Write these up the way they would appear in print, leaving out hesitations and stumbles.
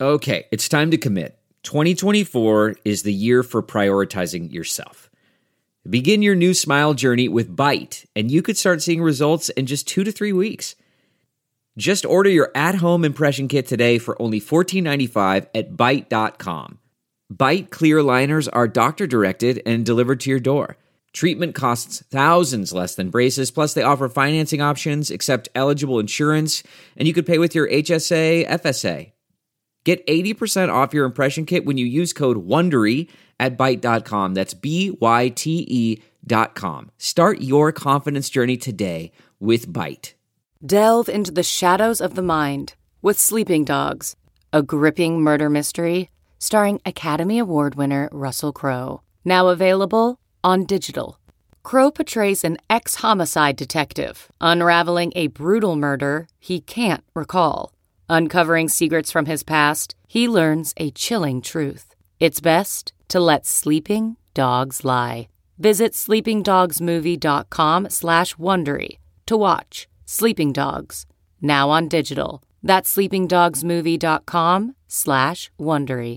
Okay, it's time to commit. 2024 is the year for prioritizing yourself. Begin your new smile journey with Byte, and you could start seeing results in just 2 to 3 weeks. Just order your at-home impression kit today for only $14.95 at Byte.com. Byte clear liners are doctor-directed and delivered to your door. Treatment costs thousands less than braces, plus they offer financing options, accept eligible insurance, and you could pay with your HSA, FSA. Get 80% off your impression kit when you use code WONDERY at Byte.com. That's BYTE.com. Start your confidence journey today with Byte. Delve into the shadows of the mind with Sleeping Dogs, a gripping murder mystery starring Academy Award winner Russell Crowe. Now available on digital. Crowe portrays an ex-homicide detective unraveling a brutal murder he can't recall. Uncovering secrets from his past, he learns a chilling truth. It's best to let sleeping dogs lie. Visit sleepingdogsmovie.com/Wondery to watch Sleeping Dogs, now on digital. That's sleepingdogsmovie.com/Wondery.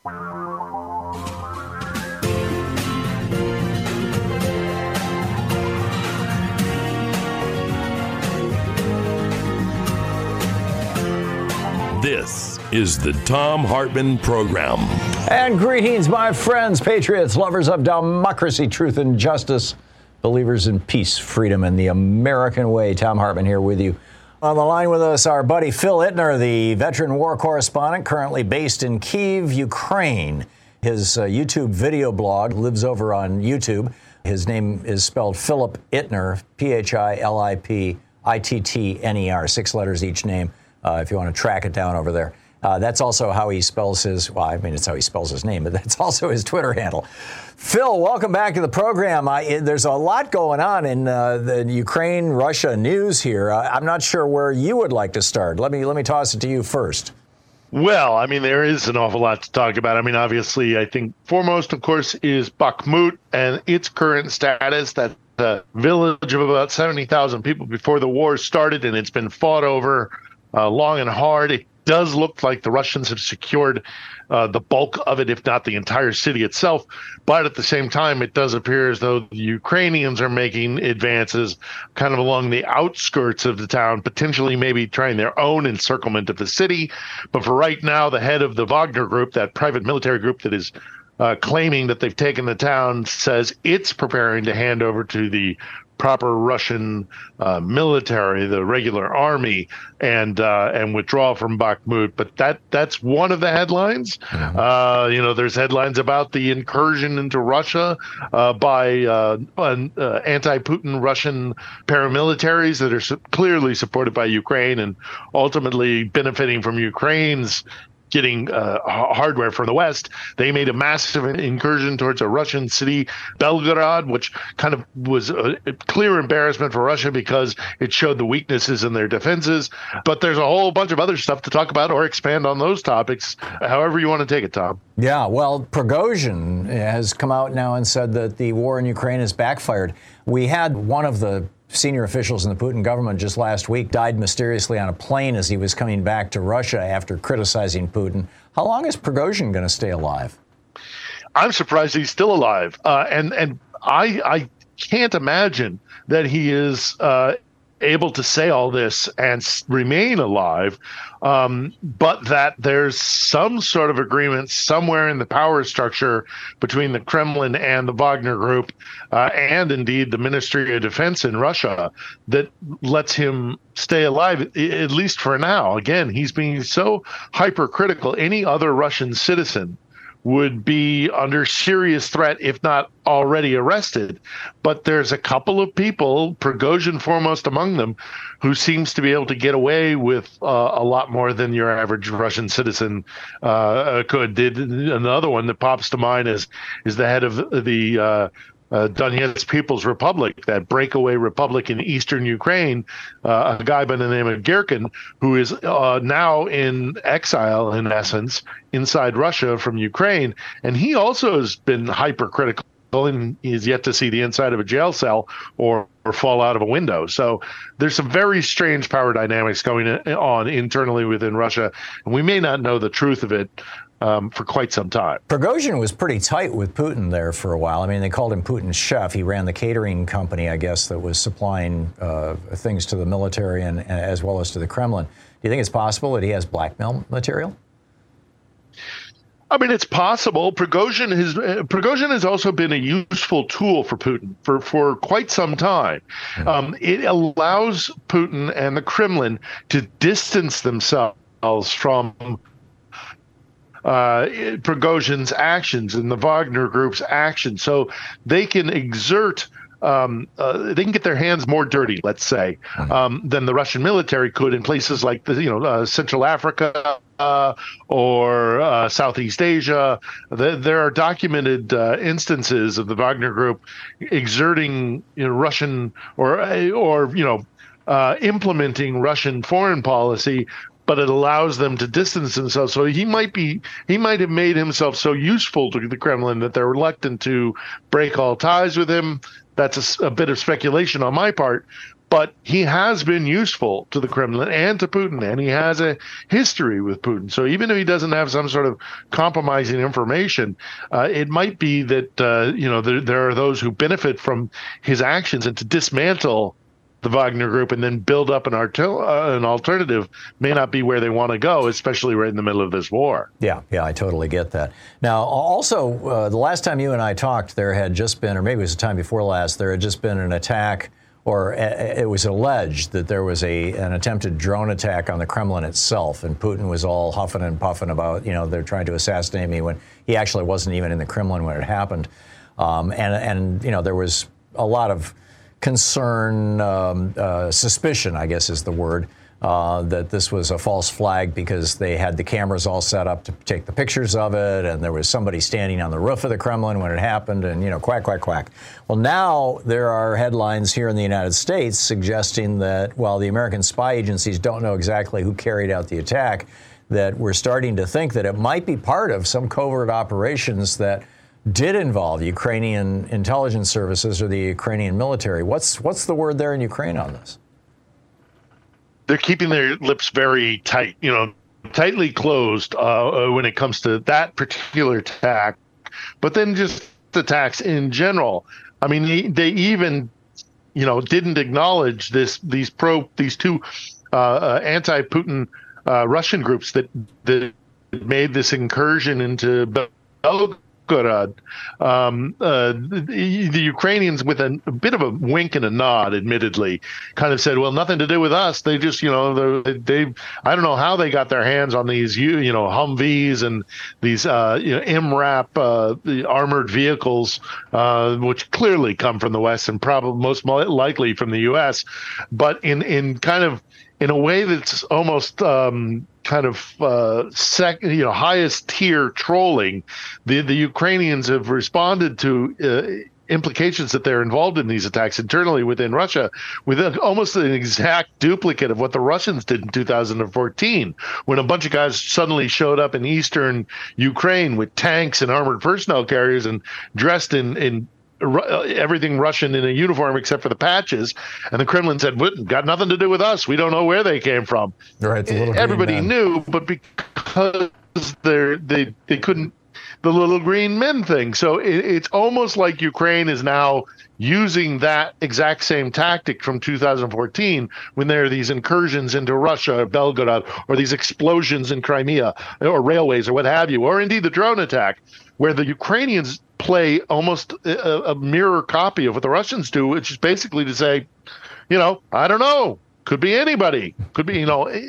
This is the Thom Hartmann Program. And greetings, my friends, patriots, lovers of democracy, truth, and justice, believers in peace, freedom, and the American way. Thom Hartmann here with you. On the line with us, our buddy Phil Ittner, the veteran war correspondent currently based in Kyiv, Ukraine. His YouTube video blog lives over on YouTube. His name is spelled Philip Ittner, Philipittner, 6 letters each name. If you want to track it down over there. That's also how he spells his, well, I mean, it's how he spells his name, but that's also his Twitter handle. Phil, welcome back to the program. There's a lot going on in the Ukraine-Russia news here. I'm not sure where you would like to start. Let me toss it to you first. Well, I mean, there is an awful lot to talk about. I mean, obviously, I think foremost, of course, is Bakhmut and its current status. That a village of about 70,000 people before the war started, and it's been fought over long and hard. It does look like the Russians have secured the bulk of it, if not the entire city itself. But at the same time, it does appear as though the Ukrainians are making advances kind of along the outskirts of the town, potentially maybe trying their own encirclement of the city. But for right now, the head of the Wagner Group, that private military group that is claiming that they've taken the town, says it's preparing to hand over to the proper Russian military, the regular army, and withdraw from Bakhmut. But that's one of the headlines. There's headlines about the incursion into Russia by anti-Putin Russian paramilitaries that are clearly supported by Ukraine and ultimately benefiting from Ukraine's getting hardware from the West. They made a massive incursion towards a Russian city, Belgorod, which kind of was a clear embarrassment for Russia because it showed the weaknesses in their defenses. But there's a whole bunch of other stuff to talk about or expand on those topics, however you want to take it, Tom. Yeah, well, Prigozhin has come out now and said that the war in Ukraine has backfired. We had one of the senior officials in the Putin government just last week died mysteriously on a plane as he was coming back to Russia after criticizing Putin. How long is Prigozhin going to stay alive? I'm surprised he's still alive. And I can't imagine that he is able to say all this and remain alive, but that there's some sort of agreement somewhere in the power structure between the Kremlin and the Wagner Group and indeed the Ministry of Defense in Russia that lets him stay alive, at least for now. Again, he's being so hypercritical. Any other Russian citizen would be under serious threat, if not already arrested. But there's a couple of people, Prigozhin foremost among them, who seems to be able to get away with a lot more than your average Russian citizen could. Another one that pops to mind is the head of the Donetsk People's Republic, that breakaway republic in eastern Ukraine, a guy by the name of Girkin, who is now in exile, in essence, inside Russia from Ukraine. And he also has been hypercritical and is yet to see the inside of a jail cell or fall out of a window. So there's some very strange power dynamics going on internally within Russia, and we may not know the truth of it for quite some time. Prigozhin was pretty tight with Putin there for a while. I mean, they called him Putin's chef. He ran the catering company, I guess, that was supplying things to the military and as well as to the Kremlin. Do you think it's possible that he has blackmail material? I mean, it's possible. Prigozhin has also been a useful tool for Putin for quite some time. It allows Putin and the Kremlin to distance themselves from Prigozhin's actions and the Wagner Group's actions, so they can exert. They can get their hands more dirty, let's say, than the Russian military could in places like Central Africa or Southeast Asia. There are documented instances of the Wagner Group exerting Russian or implementing Russian foreign policy, but it allows them to distance themselves. So he might have made himself so useful to the Kremlin that they're reluctant to break all ties with him. That's a bit of speculation on my part, but he has been useful to the Kremlin and to Putin, and he has a history with Putin. So even if he doesn't have some sort of compromising information, it might be that there are those who benefit from his actions, and to dismantle the Wagner Group and then build up an alternative may not be where they want to go, especially right in the middle of this war. Yeah, I totally get that. Now, also, the last time you and I talked, there had just been, or maybe it was the time before last, there had just been an attack, or it was alleged that there was an attempted drone attack on the Kremlin itself, and Putin was all huffing and puffing about, they're trying to assassinate me, when he actually wasn't even in the Kremlin when it happened. And there was a lot of concern, suspicion, I guess is the word, that this was a false flag because they had the cameras all set up to take the pictures of it, and there was somebody standing on the roof of the Kremlin when it happened, and, quack, quack, quack. Well, now there are headlines here in the United States suggesting that while the American spy agencies don't know exactly who carried out the attack, that we're starting to think that it might be part of some covert operations that did involve Ukrainian intelligence services or the Ukrainian military. What's the word there in Ukraine on this? They're keeping their lips very tight, tightly closed when it comes to that particular attack, but then just attacks in general. I mean, they even, didn't acknowledge these two anti-Putin Russian groups that made this incursion into Belgorod. The Ukrainians, with a bit of a wink and a nod, admittedly, kind of said, well, nothing to do with us. They just, I don't know how they got their hands on these, Humvees and these, MRAP armored vehicles, which clearly come from the West and probably most likely from the U.S., but in a way that's almost highest tier trolling. The Ukrainians have responded to implications that they're involved in these attacks internally within Russia with almost an exact duplicate of what the Russians did in 2014, when a bunch of guys suddenly showed up in eastern Ukraine with tanks and armored personnel carriers and dressed in everything Russian in a uniform except for the patches, and the Kremlin said, got nothing to do with us. We don't know where they came from. Right, everybody knew, but because they couldn't, the little green men thing. So it's almost like Ukraine is now using that exact same tactic from 2014 when there are these incursions into Russia or Belgorod, or these explosions in Crimea or railways or what have you, or indeed the drone attack, where the Ukrainians play almost a mirror copy of what the Russians do, which is basically to say, I don't know, could be anybody, could be,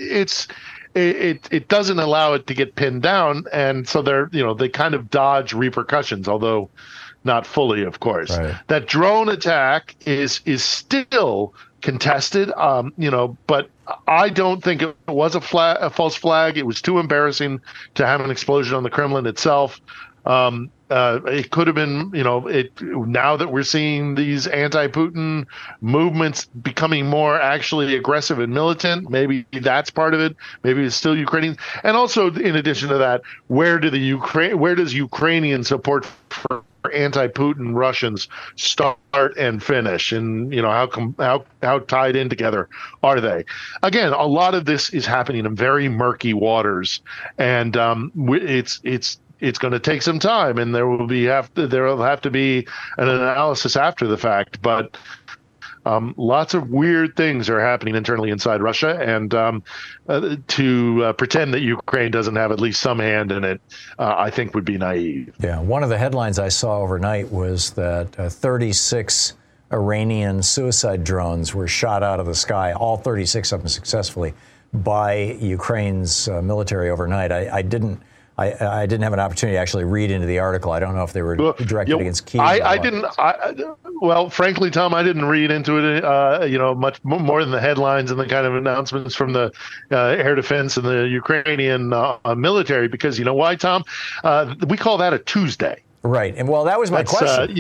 it doesn't allow it to get pinned down, and so they kind of dodge repercussions, although not fully, of course. Right. That drone attack is still contested, but I don't think it was a false flag. It was too embarrassing to have an explosion on the Kremlin itself. It could have been, now that we're seeing these anti-Putin movements becoming more actually aggressive and militant, maybe that's part of it. Maybe it's still Ukrainians. And also, in addition to that, where does Ukrainian support for anti-Putin Russians start and finish, and how tied in together are they? Again, a lot of this is happening in very murky waters, and it's going to take some time, and there will have to be an analysis after the fact, but. Lots of weird things are happening internally inside Russia, and to pretend that Ukraine doesn't have at least some hand in it, I think would be naive. Yeah, one of the headlines I saw overnight was that 36 Iranian suicide drones were shot out of the sky, all 36 of them successfully, by Ukraine's military overnight. I didn't have an opportunity to actually read into the article. I don't know if they were directed against Kyiv. Well, frankly, Tom, I didn't read into it, much more than the headlines and the kind of announcements from the air defense and the Ukrainian military, because you know why, Tom? We call that a Tuesday. Right. And well, that was my question.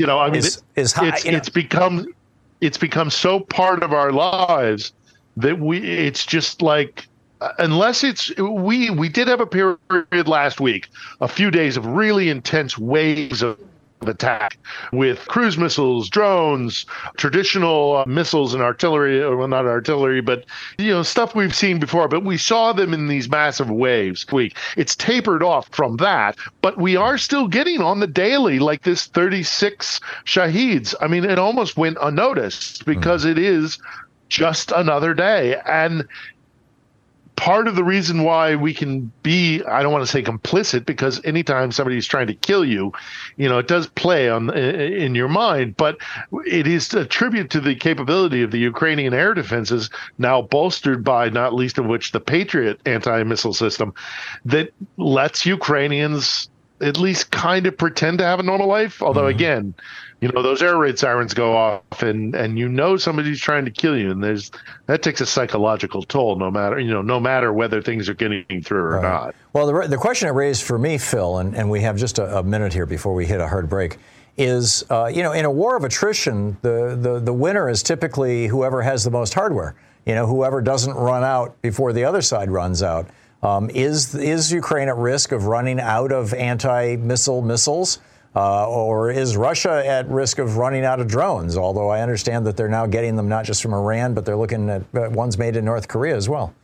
It's become so part of our lives that it's just like, unless we did have a period last week, a few days of really intense waves of attack with cruise missiles, drones, traditional missiles and artillery, well, not artillery, but stuff we've seen before, but we saw them in these massive waves. It's tapered off from that, but we are still getting on the daily like this 36 Shaheeds. I mean, it almost went unnoticed because it is just another day. And part of the reason why we can be, I don't want to say complicit, because anytime somebody's trying to kill you, it does play in your mind, but it is a tribute to the capability of the Ukrainian air defenses, now bolstered by, not least of which, the Patriot anti-missile system, that lets Ukrainians at least kind of pretend to have a normal life. Although, again, those air raid sirens go off, and somebody's trying to kill you, and that takes a psychological toll, no matter whether things are getting through or not. Well, the question it raised for me, Phil, and we have just a minute here before we hit a hard break, is in a war of attrition, the winner is typically whoever has the most hardware. Whoever doesn't run out before the other side runs out. Is Ukraine at risk of running out of anti-missile missiles? Or is Russia at risk of running out of drones? Although I understand that they're now getting them not just from Iran, but they're looking at ones made in North Korea as well.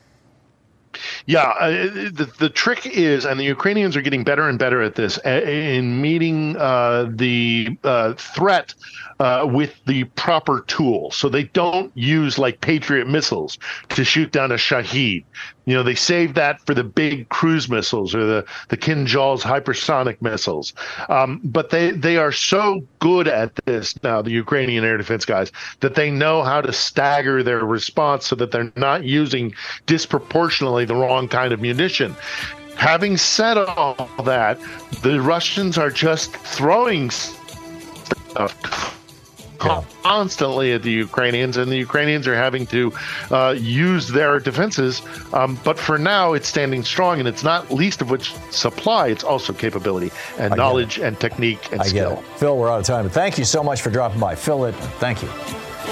Yeah, the trick is, and the Ukrainians are getting better and better at this, in meeting the threat with the proper tool. So they don't use like Patriot missiles to shoot down a Shaheed. They save that for the big cruise missiles or the Kinzhal's hypersonic missiles. But they are so good at this now, the Ukrainian air defense guys, that they know how to stagger their response so that they're not using disproportionately the wrong kind of munition. Having said all that, the Russians are just throwing stuff constantly at the Ukrainians, and the Ukrainians are having to use their defenses. But for now, it's standing strong, and it's not least of which supply. It's also capability and knowledge and technique and skill. Get it. Phil, we're out of time. But thank you so much for dropping by. Phil Littman, thank you.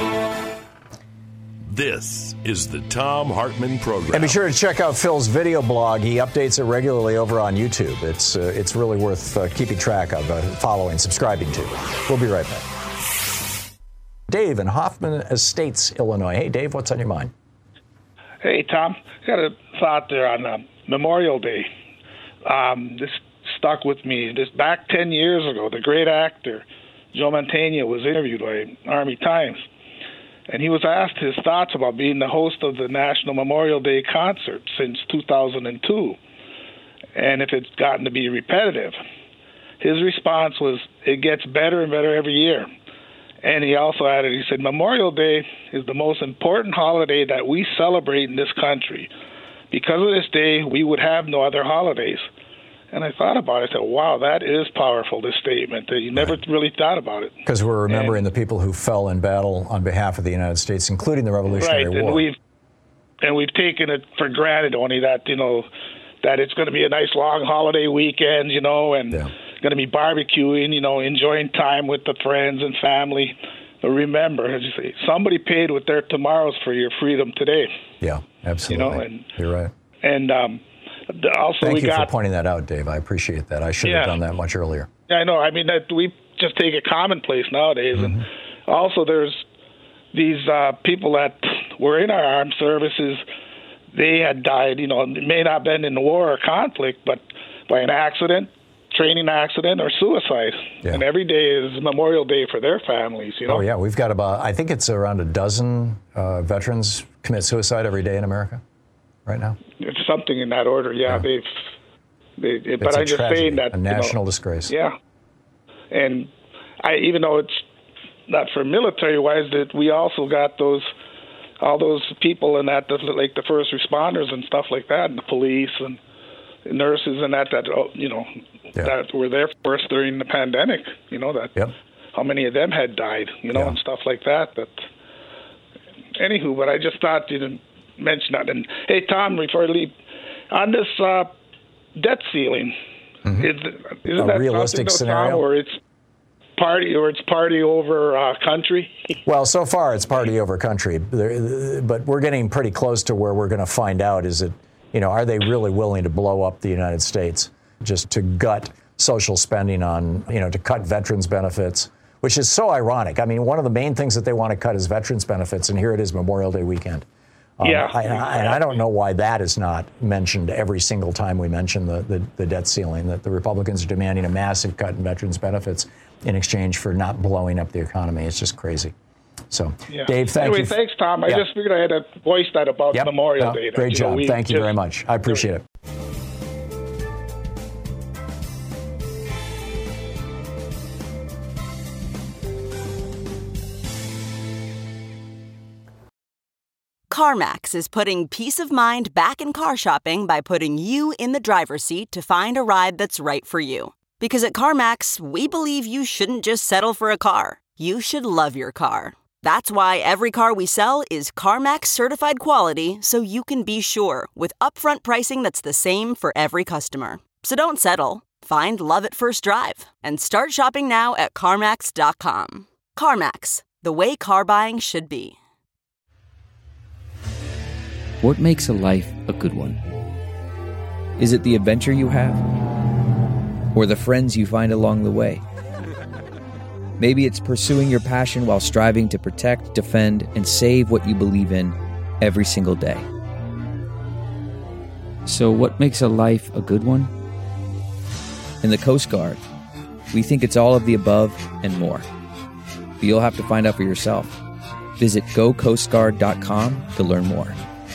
This is the Thom Hartmann Program. And be sure to check out Phil's video blog. He updates it regularly over on YouTube. It's really worth keeping track of, following, subscribing to. We'll be right back. Dave in Hoffman Estates, Illinois. Hey, Dave, what's on your mind? Hey, Tom. Got a thought there on Memorial Day. This stuck with me. This back 10 years ago, the great actor Joe Mantegna was interviewed by Army Times, and he was asked his thoughts about being the host of the National Memorial Day concert since 2002, and if it's gotten to be repetitive. His response was, it gets better and better every year. And he also added, he said, Memorial Day is the most important holiday that we celebrate in this country. Because of this day, we would have no other holidays. And I thought about it. I said, wow, that is powerful, this statement. You never really thought about it. Because we're remembering the people who fell in battle on behalf of the United States, including the Revolutionary War. And we've taken it for granted only that, that it's going to be a nice long holiday weekend, and going to be barbecuing, enjoying time with the friends and family. But remember, as you say, somebody paid with their tomorrows for your freedom today. Yeah, absolutely. You're right. And also Thank you for pointing that out, Dave. I appreciate that. I should have done that much earlier. Yeah, I know. I mean, that we just take it commonplace nowadays. And also, there's these people that were in our armed services. They had died, it may not have been in the war or conflict, but by an accident, training accident, or suicide. Yeah. And every day is Memorial Day for their families, Oh, yeah. We've got I think it's around a dozen veterans commit suicide every day in America right now. It's something in that order, yeah. It's but I'm just saying that. A national disgrace. Yeah. And even though it's not for military-wise, that we also got all those people in that, like the first responders and stuff like that, and the police and nurses and that were there for us during the pandemic. How many of them had died, and stuff like that. But anywho, but I just thought you didn't mention that. And hey, Tom, before I leave, on this debt ceiling, isn't that realistic scenario, Tom, or it's party over country? Well, so far it's party over country, but we're getting pretty close to where we're going to find out. Is it, are they really willing to blow up the United States just to gut social spending on, to cut veterans benefits, which is so ironic. I mean, one of the main things that they want to cut is veterans benefits, and here it is Memorial Day weekend. And I don't know why that is not mentioned every single time we mention the debt ceiling, that the Republicans are demanding a massive cut in veterans benefits in exchange for not blowing up the economy. It's just crazy. So, Dave, thank you. Thanks, Tom. I just figured I had to voice that about Memorial Day. Great job. Thank you very much. I appreciate it. CarMax is putting peace of mind back in car shopping by putting you in the driver's seat to find a ride that's right for you. Because at CarMax, we believe you shouldn't just settle for a car. You should love your car. That's why every car we sell is CarMax certified quality, so you can be sure with upfront pricing that's the same for every customer. So don't settle. Find love at first drive and start shopping now at CarMax.com. CarMax, the way car buying should be. What makes a life a good one? Is it the adventure you have? Or the friends you find along the way? Maybe it's pursuing your passion while striving to protect, defend, and save what you believe in every single day. So what makes a life a good one? In the Coast Guard, we think it's all of the above and more. But you'll have to find out for yourself. Visit gocoastguard.com to learn more.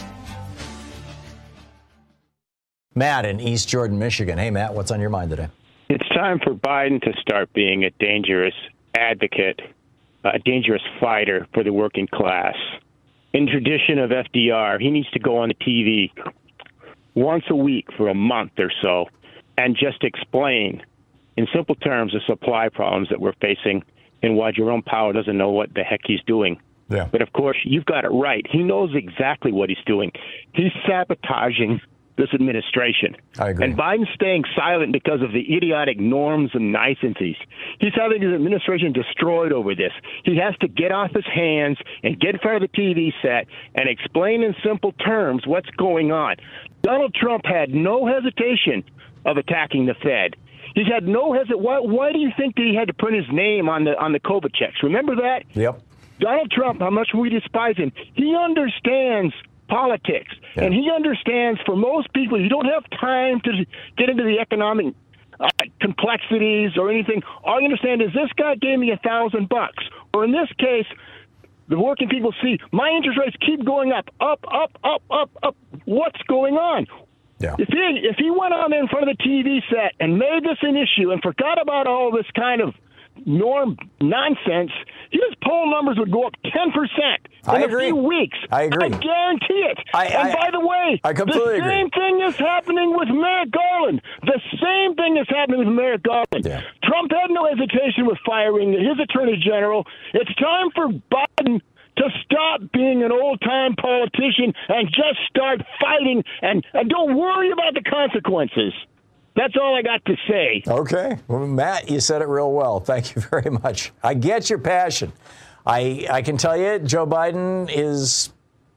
Matt in East Jordan, Michigan. Hey, Matt, what's on your mind today? It's time for Biden to start being a dangerous advocate, a dangerous fighter for the working class. In tradition of FDR, he needs to go on the TV once a week for a month or so and just explain, in simple terms, the supply problems that we're facing and why Jerome Powell doesn't know what the heck he's doing. Yeah. But, of course, you've got it right. He knows exactly what he's doing. He's sabotaging this administration. I agree. And Biden's staying silent because of the idiotic norms and niceties. He's having his administration destroyed over this. He has to get off his hands and get in front of the TV set and explain in simple terms what's going on. Donald Trump had no hesitation of attacking the Fed. He's had no hesitation. Why do you think that he had to print his name on the COVID checks? Remember that? Yep. Donald Trump, how much we despise him, he understands politics. Yeah. And he understands, for most people, you don't have time to get into the economic complexities or anything. All you understand is this guy gave me $1,000, or in this case, the working people see my interest rates keep going up. What's going on? Yeah. If he went on in front of the TV set and made this an issue and forgot about all this kind of norm nonsense, his poll numbers would go up 10% in a few weeks. I agree. I guarantee it. And by the way, the same thing is happening with Merrick Garland. The same thing is happening with Merrick Garland. Yeah. Trump had no hesitation with firing his attorney general. It's time for Biden to stop being an old-time politician and just start fighting and don't worry about the consequences. That's all I got to say. Okay. Well, Matt, you said it real well. Thank you very much. I get your passion. I can tell you Joe Biden is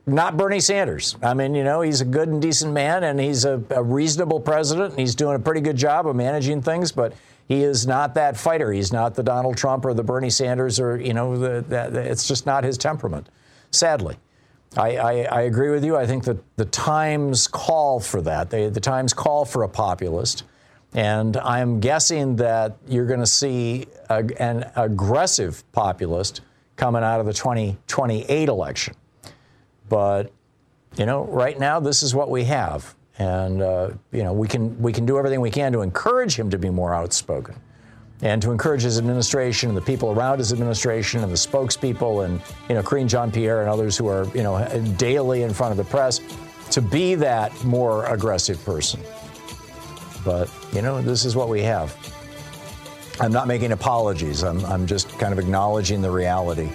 not Bernie Sanders. I mean, he's a good and decent man, and he's a reasonable president, and he's doing a pretty good job of managing things, but he is not that fighter. He's not the Donald Trump or the Bernie Sanders, or, it's just not his temperament, sadly. I agree with you. I think that the times call for that. The times call for a populist. And I'm guessing that you're going to see an aggressive populist coming out of the 2028 election. But, right now, this is what we have. And, we can do everything we can to encourage him to be more outspoken and to encourage his administration and the people around his administration and the spokespeople and, Karine Jean-Pierre and others who are, daily in front of the press to be that more aggressive person. But, this is what we have. I'm not making apologies. I'm just kind of acknowledging the reality.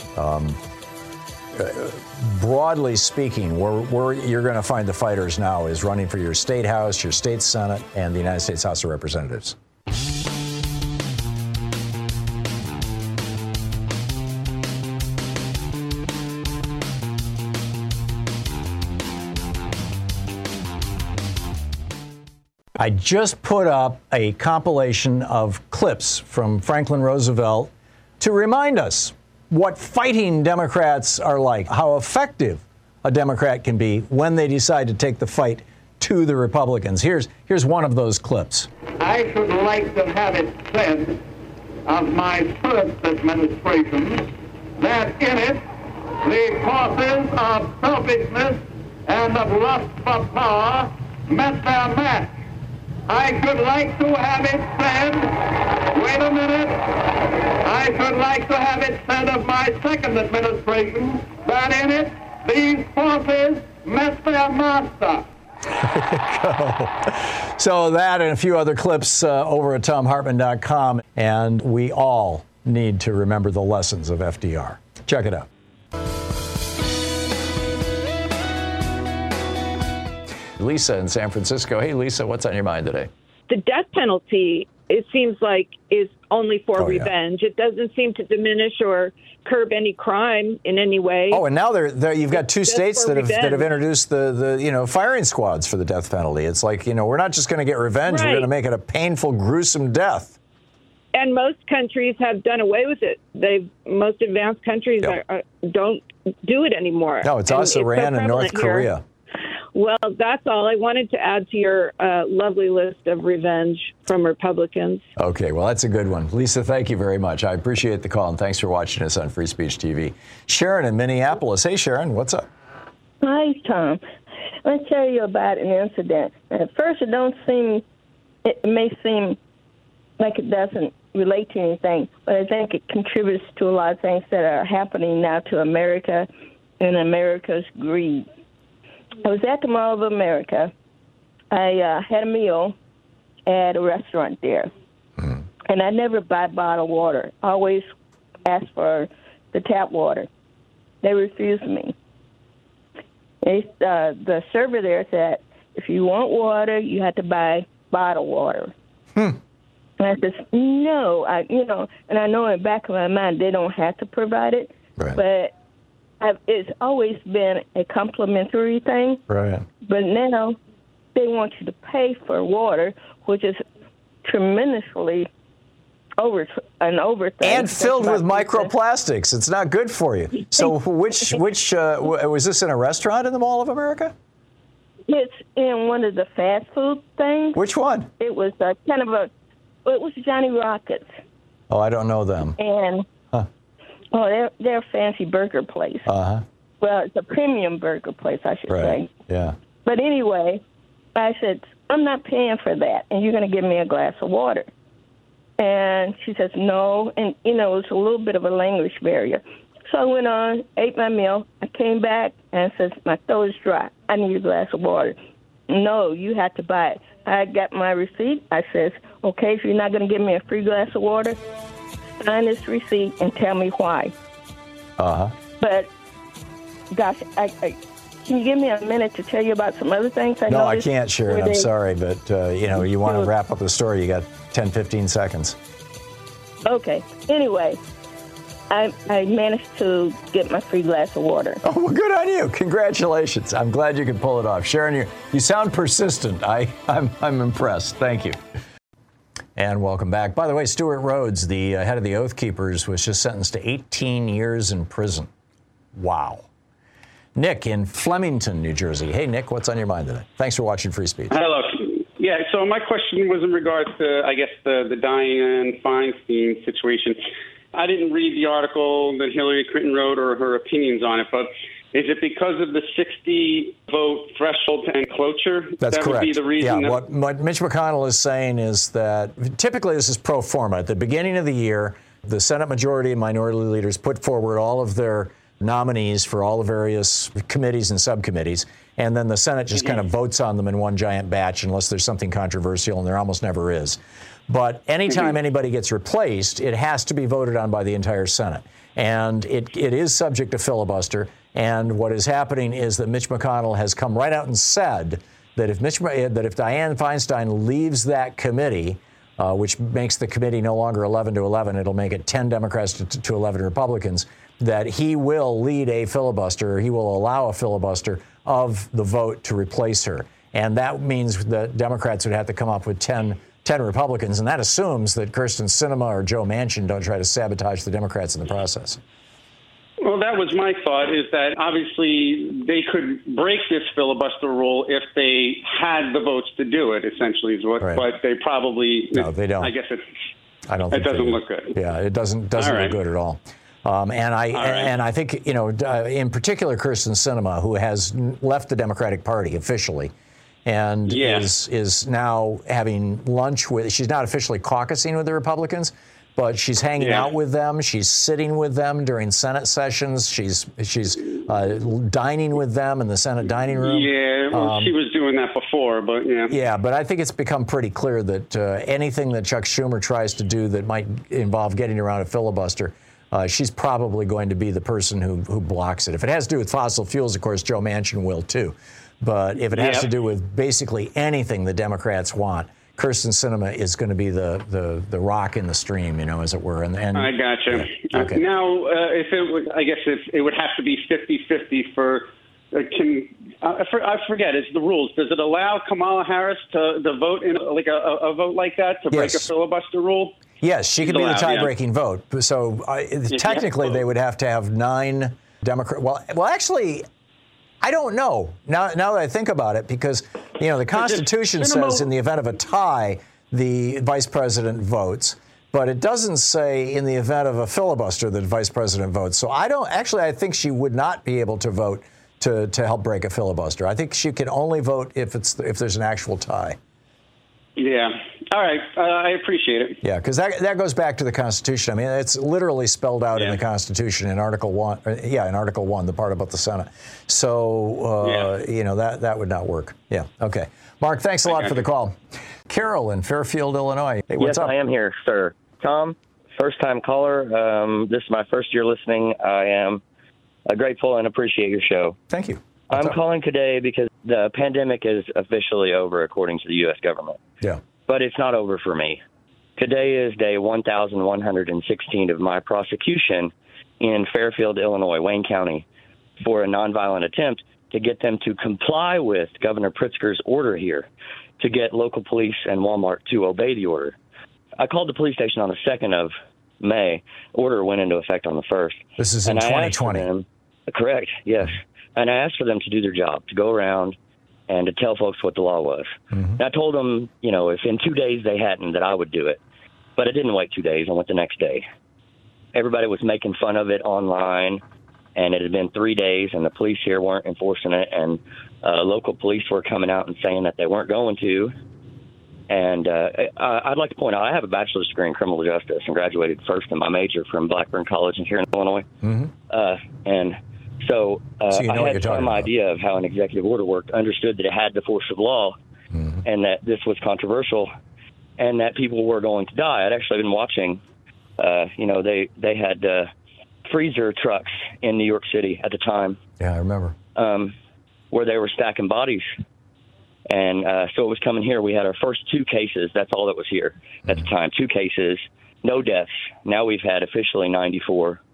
Broadly speaking, where you're going to find the fighters now is running for your state house, your state senate, and the United States House of Representatives. I just put up a compilation of clips from Franklin Roosevelt to remind us what fighting Democrats are like, how effective a Democrat can be when they decide to take the fight to the Republicans. Here's one of those clips. I should like to have it said of my first administration that in it the forces of selfishness and of lust for power met their match. I should like to have it said, wait a minute, I should like to have it said of my second administration that in it these forces met their master. So that and a few other clips over at TomHartman.com, and we all need to remember the lessons of FDR. Check it out. Lisa in San Francisco. Hey, Lisa, what's on your mind today? The death penalty, it seems like, is only for revenge. Yeah. It doesn't seem to diminish or curb any crime in any way. Oh, and now you've got two states that have introduced the firing squads for the death penalty. It's like, we're not just going to get revenge. Right. We're going to make it a painful, gruesome death. And most countries have done away with it. Most advanced countries don't do it anymore. No, it's us, Iran, and North Korea. Here. Well, that's all I wanted to add to your lovely list of revenge from Republicans. Okay, well, that's a good one. Lisa, thank you very much. I appreciate the call, and thanks for watching us on Free Speech TV. Sharon in Minneapolis. Hey, Sharon, what's up? Hi, Tom. I want to tell you about an incident. At first, it may seem like it doesn't relate to anything, but I think it contributes to a lot of things that are happening now to America and America's greed. I was at the Mall of America. I had a meal at a restaurant there. Mm. And I never buy bottled water. I always ask for the tap water. They refused me. The server there said, if you want water, you have to buy bottled water. And I said, no, and I know in the back of my mind they don't have to provide it, right. But it's always been a complimentary thing. Right. But now they want you to pay for water, which is tremendously over thing. And filled with microplastics. It's not good for you. So which was this in a restaurant in the Mall of America? It's in one of the fast food things. Which one? It was it was Johnny Rockets. Oh, I don't know them. And they're a fancy burger place. Uh-huh. Well, it's a premium burger place, I should say. Yeah. But anyway, I said, I'm not paying for that, and you're going to give me a glass of water. And she says, no. And, it's a little bit of a language barrier. So I went on, ate my meal. I came back and said, my throat is dry. I need a glass of water. No, you have to buy it. I got my receipt. I says, okay, if you're not going to give me a free glass of water, sign this receipt and tell me why. Uh-huh. But, gosh, can you give me a minute to tell you about some other things? No, I can't, Sharon. I'm sorry, but, you want to wrap up the story. You got 10, 15 seconds. Okay. Anyway, I managed to get my free glass of water. Oh, well, good on you. Congratulations. I'm glad you could pull it off. Sharon, you sound persistent. I'm impressed. Thank you. And welcome back. By the way, Stuart Rhodes, the head of the Oath Keepers, was just sentenced to 18 years in prison. Wow. Nick in Flemington, New Jersey. Hey, Nick, what's on your mind today? Thanks for watching Free Speech. Hello. Yeah, so my question was in regards to, I guess, the Dianne Feinstein situation. I didn't read the article that Hillary Clinton wrote or her opinions on it, but is it because of the 60-vote threshold and cloture? That's correct. Would be the reason. Yeah, what Mitch McConnell is saying is that typically this is pro forma. At the beginning of the year, the Senate majority and minority leaders put forward all of their nominees for all the various committees and subcommittees, and then the Senate just kind of votes on them in one giant batch unless there's something controversial, and there almost never is. But anytime anybody gets replaced, it has to be voted on by the entire Senate. And it is subject to filibuster. And what is happening is that Mitch McConnell has come right out and said that if Dianne Feinstein leaves that committee, which makes the committee no longer 11-11, it'll make it 10 Democrats to 11 Republicans, that he will lead a filibuster, or he will allow a filibuster of the vote to replace her. And that means that Democrats would have to come up with 10 Republicans, and that assumes that Kyrsten Sinema or Joe Manchin don't try to sabotage the Democrats in the process. Well, that was my thought, is that obviously they could break this filibuster rule if they had the votes to do it, essentially, is what, right. But they probably... No, they don't. I guess I don't think it doesn't look good. Yeah, it doesn't look good at all. And I think, in particular, Kyrsten Sinema, who has left the Democratic Party officially, and is now having lunch with, she's not officially caucusing with the Republicans, but she's hanging out with them. She's sitting with them during Senate sessions. She's dining with them in the Senate dining room. Yeah, well, she was doing that before, but yeah. Yeah, but I think it's become pretty clear that anything that Chuck Schumer tries to do that might involve getting around a filibuster, she's probably going to be the person who blocks it. If it has to do with fossil fuels, of course, Joe Manchin will too. But if it has to do with basically anything the Democrats want, Kyrsten Sinema is going to be the rock in the stream, as it were. And I gotcha. Yeah. Okay. Now, if it would have to be 50-50 for. I forget. It's the rules. Does it allow Kamala Harris to vote in a vote like that to break a filibuster rule? Yes, she could be the tie-breaking vote. So technically, they would have to have 9 Democrats. Well, actually, I don't know. Now that I think about it, because the Constitution says in the event of a tie, the vice president votes, but it doesn't say in the event of a filibuster that the vice president votes. So I think she would not be able to vote to help break a filibuster. I think she can only vote if there's an actual tie. Yeah. All right. I appreciate it. Yeah, because that goes back to the Constitution. I mean, it's literally spelled out in the Constitution in Article 1. In Article 1, the part about the Senate. So, that would not work. Yeah. Okay. Mark, thanks a lot for the call. Carol in Fairfield, Illinois. Hey, what's up? Yes, I am here, sir. Tom, first-time caller. This is my first year listening. I am grateful and appreciate your show. Thank you. I'm calling today because the pandemic is officially over, according to the U.S. government. Yeah. But it's not over for me. Today is day 1,116 of my prosecution in Fairfield, Illinois, Wayne County, for a nonviolent attempt to get them to comply with Governor Pritzker's order here to get local police and Walmart to obey the order. I called the police station on the 2nd of May. Order went into effect on the 1st. This is in 2020. Correct, yes. And I asked for them to do their job, to go around and to tell folks what the law was. Mm-hmm. And I told them, if in 2 days they hadn't, that I would do it. But I didn't wait 2 days. I went the next day. Everybody was making fun of it online, and it had been 3 days, and the police here weren't enforcing it, and local police were coming out and saying that they weren't going to. And I'd like to point out, I have a bachelor's degree in criminal justice and graduated first in my major from Blackburn College here in Illinois. Mm-hmm. So I had some idea of how an executive order worked, understood that it had the force of law, and that this was controversial, and that people were going to die. I'd actually been watching, they had freezer trucks in New York City at the time. Yeah, I remember. Where they were stacking bodies. And so it was coming here. We had our first 2 cases. That's all that was here at the time. 2 cases, no deaths. Now we've had officially 94.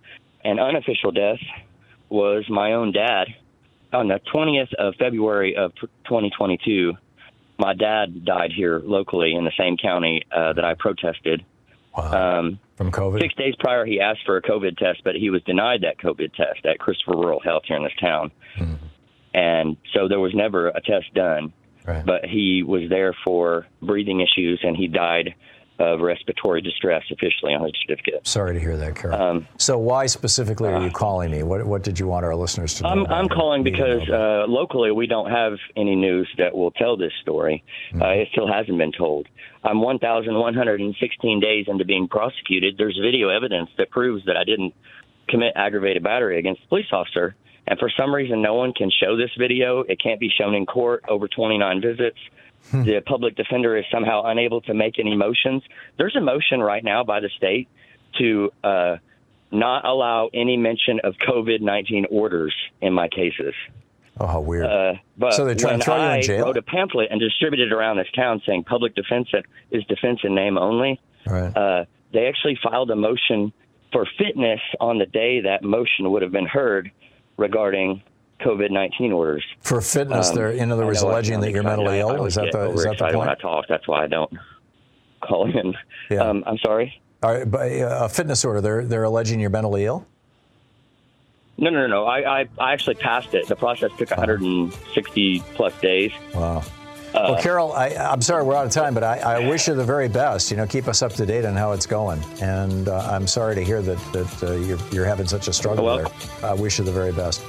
an unofficial death was my own dad. On the 20th of February of 2022, my dad died here locally in the same county that I protested. Wow. From COVID? 6 days prior, he asked for a COVID test, but he was denied that COVID test at Christopher Rural Health here in this town. Mm-hmm. And so there was never a test done. Right. But he was there for breathing issues, and he died of respiratory distress officially on his certificate. Sorry to hear that, Carol. So why specifically are you calling me? What did you want our listeners to know? I'm calling because locally we don't have any news that will tell this story. Mm-hmm. It still hasn't been told. I'm 1,116 days into being prosecuted. There's video evidence that proves that I didn't commit aggravated battery against a police officer. And for some reason, no one can show this video. It can't be shown in court. Over 29 visits. The public defender is somehow unable to make any motions. There's a motion right now by the state to not allow any mention of COVID-19 orders in my cases. Oh, how weird. But so they're trying to throw you in jail? I wrote a pamphlet and distributed it around this town saying public defense is defense in name only. Right. They actually filed a motion for fitness on the day that motion would have been heard regarding COVID-19 orders. For fitness, they're, in other words, alleging that you're mentally ill? Is that the point? When I talk, that's why I don't call in. Yeah. I'm sorry? All right, but a fitness order, they're alleging you're mentally ill? No. I actually passed it. The process took 160-plus days. Wow. Well, Carol, I'm sorry we're out of time, but I wish you the very best. Keep us up to date on how it's going. And I'm sorry to hear that you're having such a struggle there. I wish you the very best.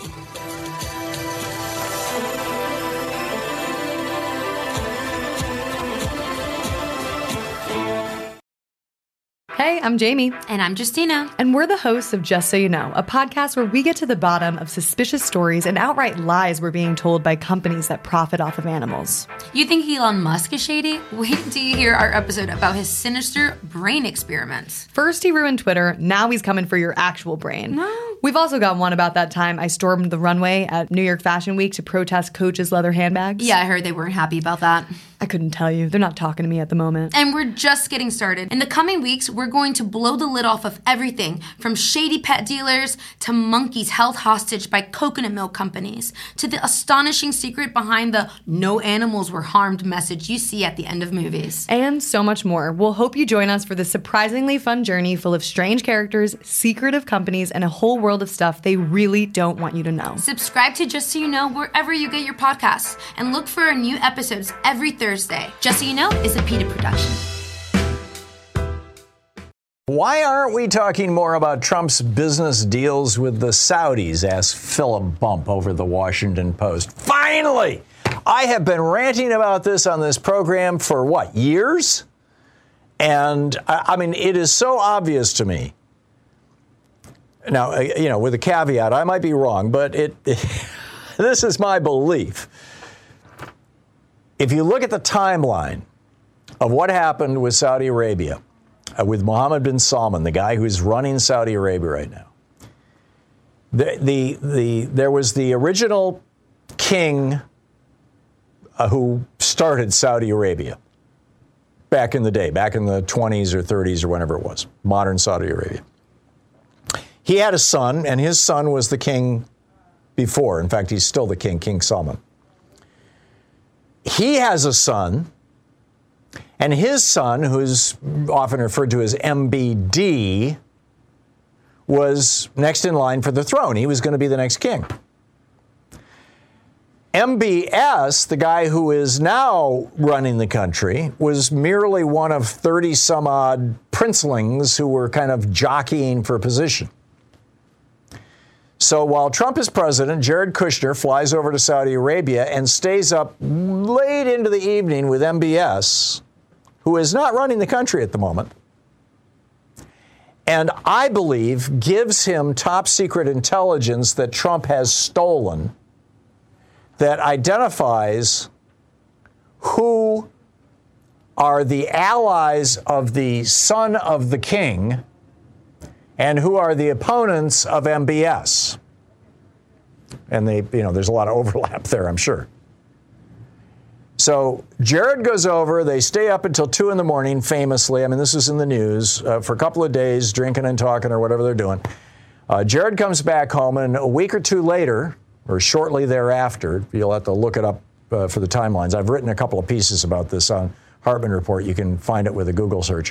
Hey, I'm Jamie. And I'm Justina. And we're the hosts of Just So You Know, a podcast where we get to the bottom of suspicious stories and outright lies we're being told by companies that profit off of animals. You think Elon Musk is shady? Wait till you hear our episode about his sinister brain experiments. First he ruined Twitter, now he's coming for your actual brain. No. We've also got one about that time I stormed the runway at New York Fashion Week to protest Coach's leather handbags. Yeah, I heard they weren't happy about that. I couldn't tell you. They're not talking to me at the moment. And we're just getting started. In the coming weeks, we're going to blow the lid off of everything from shady pet dealers to monkeys held hostage by coconut milk companies to the astonishing secret behind the no animals were harmed message you see at the end of movies. And so much more. We'll hope you join us for this surprisingly fun journey full of strange characters, secretive companies, and a whole world of stuff they really don't want you to know. Subscribe to Just So You Know wherever you get your podcasts and look for our new episodes every Thursday. Just So You Know is a PETA production. Why aren't we talking more about Trump's business deals with the Saudis? Asked Philip Bump over the Washington Post. Finally! I have been ranting about this on this program for, years? And, I mean, it is so obvious to me. Now, with a caveat, I might be wrong, but this is my belief. If you look at the timeline of what happened with Saudi Arabia, with Mohammed bin Salman, the guy who's running Saudi Arabia right now, there was the original king who started Saudi Arabia back in the day, back in the 20s or 30s or whenever it was, modern Saudi Arabia. He had a son, and his son was the king before. In fact, he's still the king, King Salman. He has a son, and his son, who's often referred to as MBD, was next in line for the throne. He was going to be the next king. MBS, the guy who is now running the country, was merely one of 30-some-odd princelings who were kind of jockeying for position. So while Trump is president, Jared Kushner flies over to Saudi Arabia and stays up late into the evening with MBS, who is not running the country at the moment, and I believe gives him top secret intelligence that Trump has stolen that identifies who are the allies of the son of the king and who are the opponents of MBS. And there's a lot of overlap there, I'm sure. So Jared goes over, they stay up until 2 a.m, famously. I mean, this is in the news, for a couple of days, drinking and talking or whatever they're doing. Jared comes back home, and a week or two later, or shortly thereafter, you'll have to look it up for the timelines. I've written a couple of pieces about this on Hartman Report. You can find it with a Google search.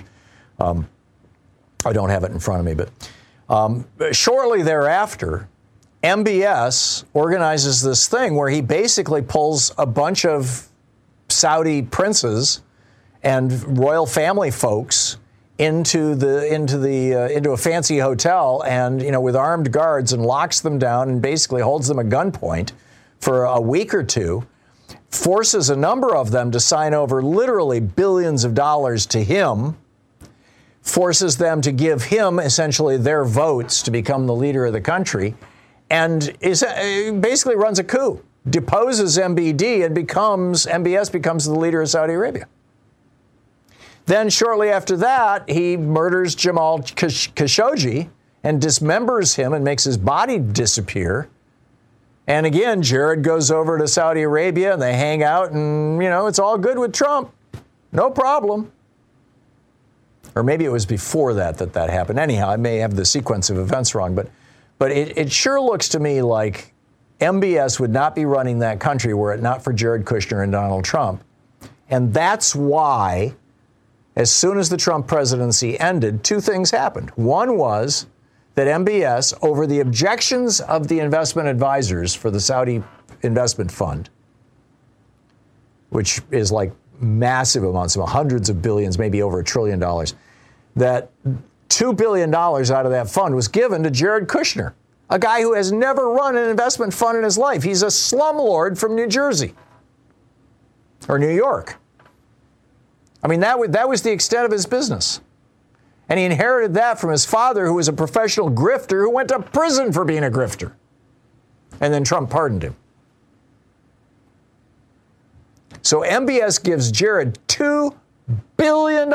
I don't have it in front of me, but shortly thereafter, MBS organizes this thing where he basically pulls a bunch of Saudi princes and royal family folks into a fancy hotel, and with armed guards, and locks them down and basically holds them at gunpoint for a week or two, forces a number of them to sign over literally billions of dollars to him, forces them to give him essentially their votes to become the leader of the country, and basically runs a coup, deposes MBD, and MBS becomes the leader of Saudi Arabia. Then shortly after that, he murders Jamal Khashoggi and dismembers him and makes his body disappear. And again, Jared goes over to Saudi Arabia and they hang out, and, it's all good with Trump. No problem. Or maybe it was before that happened. Anyhow, I may have the sequence of events wrong, but it sure looks to me like MBS would not be running that country were it not for Jared Kushner and Donald Trump. And that's why, as soon as the Trump presidency ended, two things happened. One was that MBS, over the objections of the investment advisors for the Saudi investment fund, which is like massive amounts of hundreds of billions, maybe over $1 trillion, that $2 billion out of that fund was given to Jared Kushner, a guy who has never run an investment fund in his life. He's a slumlord from New Jersey or New York. I mean, that was the extent of his business. And he inherited that from his father, who was a professional grifter who went to prison for being a grifter. And then Trump pardoned him. So MBS gives Jared $2 billion.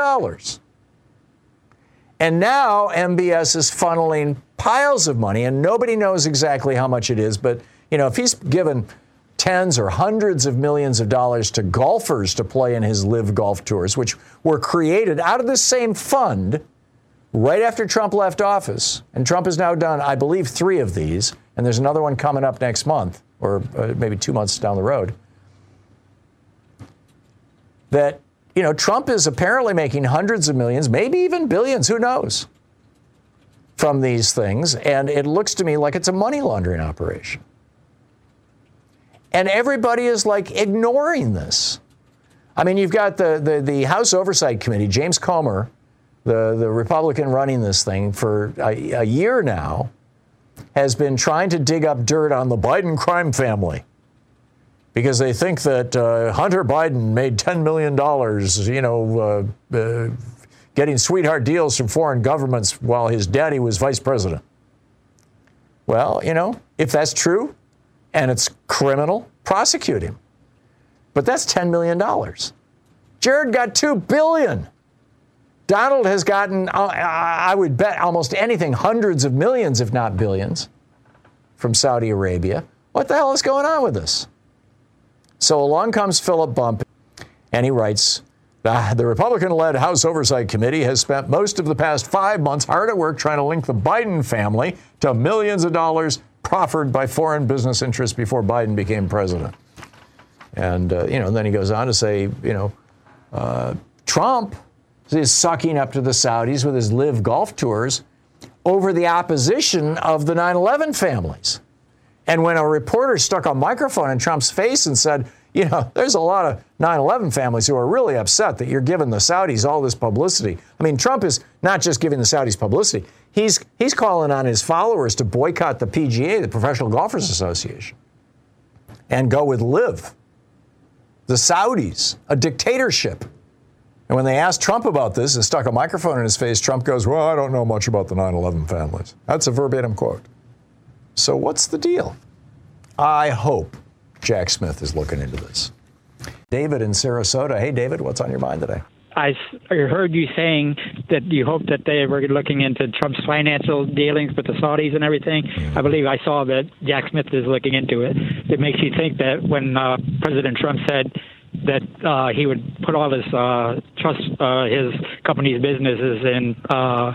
And now MBS is funneling piles of money, and nobody knows exactly how much it is. But, if he's given tens or hundreds of millions of dollars to golfers to play in his live golf tours, which were created out of this same fund right after Trump left office. And Trump has now done, I believe, 3 of these. And there's another one coming up next month, or maybe 2 months down the road. That, Trump is apparently making hundreds of millions, maybe even billions, who knows, from these things. And it looks to me like it's a money laundering operation. And everybody is ignoring this. I mean, you've got the House Oversight Committee, James Comer, the Republican running this thing for a year now, has been trying to dig up dirt on the Biden crime family because they think that Hunter Biden made $10 million, getting sweetheart deals from foreign governments while his daddy was vice president. Well, if that's true, and it's criminal, prosecute him. But that's $10 million. Jared got $2 billion. Donald has gotten, I would bet, almost anything, hundreds of millions, if not billions, from Saudi Arabia. What the hell is going on with this? So along comes Philip Bump, and he writes, the Republican-led House Oversight Committee has spent most of the past 5 months hard at work trying to link the Biden family to millions of dollars proffered by foreign business interests before Biden became president. And, then he goes on to say, Trump is sucking up to the Saudis with his live golf tours over the opposition of the 9/11 families. And when a reporter stuck a microphone in Trump's face and said, there's a lot of 9/11 families who are really upset that you're giving the Saudis all this publicity. I mean, Trump is not just giving the Saudis publicity. He's calling on his followers to boycott the PGA, the Professional Golfers Association, and go with LIV. The Saudis, a dictatorship. And when they asked Trump about this and stuck a microphone in his face, Trump goes, well, I don't know much about the 9/11 families. That's a verbatim quote. So what's the deal? I hope Jack Smith is looking into this. David in Sarasota. Hey, David, what's on your mind today? I heard you saying that you hope that they were looking into Trump's financial dealings with the Saudis and everything. Mm-hmm. I believe I saw that Jack Smith is looking into it. It makes you think that when President Trump said that he would put all his trust, his company's businesses in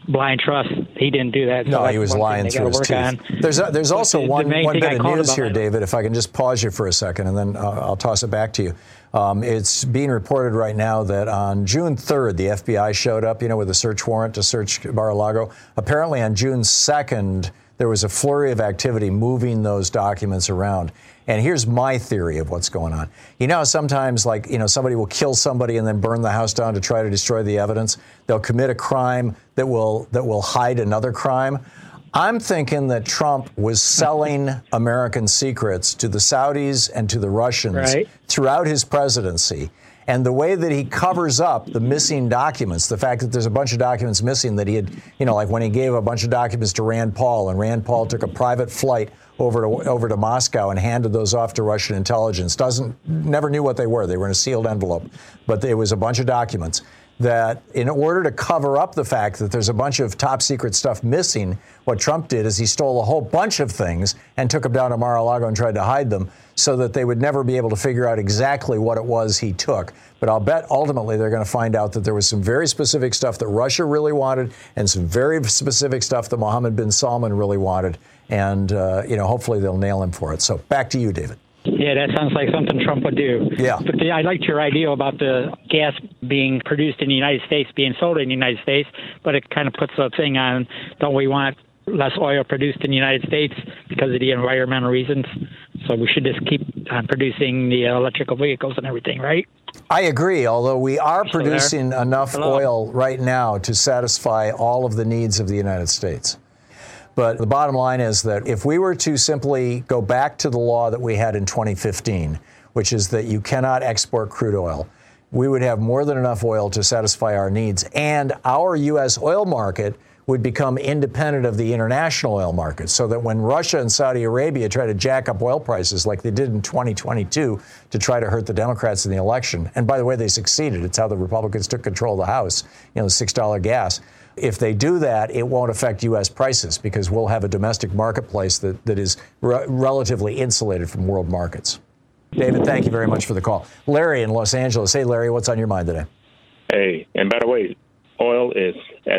blind trust. He didn't do that. No, he was lying through his teeth. There's also one bit of news here, David, if I can just pause you for a second, and then I'll toss it back to you. It's being reported right now that on June 3rd, the FBI showed up, with a search warrant to search Mar-a-Lago. Apparently on June 2nd, there was a flurry of activity moving those documents around. And here's my theory of what's going on. Sometimes, somebody will kill somebody and then burn the house down to try to destroy the evidence. They'll commit a crime that will hide another crime. I'm thinking that Trump was selling American secrets to the Saudis and to the Russians throughout his presidency. And the way that he covers up the missing documents, the fact that there's a bunch of documents missing that he had, like when he gave a bunch of documents to Rand Paul, and Rand Paul took a private flight over to Moscow and handed those off to Russian intelligence. Never knew what they were. They were in a sealed envelope. But there was a bunch of documents that in order to cover up the fact that there's a bunch of top secret stuff missing, what Trump did is he stole a whole bunch of things and took them down to Mar-a-Lago and tried to hide them so that they would never be able to figure out exactly what it was he took. But I'll bet ultimately they're going to find out that there was some very specific stuff that Russia really wanted and some very specific stuff that Mohammed bin Salman really wanted. And, hopefully they'll nail him for it. So back to you, David. Yeah, that sounds like something Trump would do. Yeah. But I liked your idea about the gas being produced in the United States, being sold in the United States, but it kind of puts a thing on, don't we want less oil produced in the United States because of the environmental reasons? So we should just keep on producing the electrical vehicles and everything, right? I agree, although we are producing enough oil right now to satisfy all of the needs of the United States. But the bottom line is that if we were to simply go back to the law that we had in 2015, which is that you cannot export crude oil, we would have more than enough oil to satisfy our needs. And our U.S. oil market would become independent of the international oil market, so that when Russia and Saudi Arabia try to jack up oil prices like they did in 2022 to try to hurt the Democrats in the election, and by the way, they succeeded. It's how the Republicans took control of the House, the $6 gas. If they do that, it won't affect U.S. prices because we'll have a domestic marketplace that is relatively insulated from world markets. David, thank you very much for the call. Larry in Los Angeles. Hey, Larry, what's on your mind today? Hey, and by the way, oil is at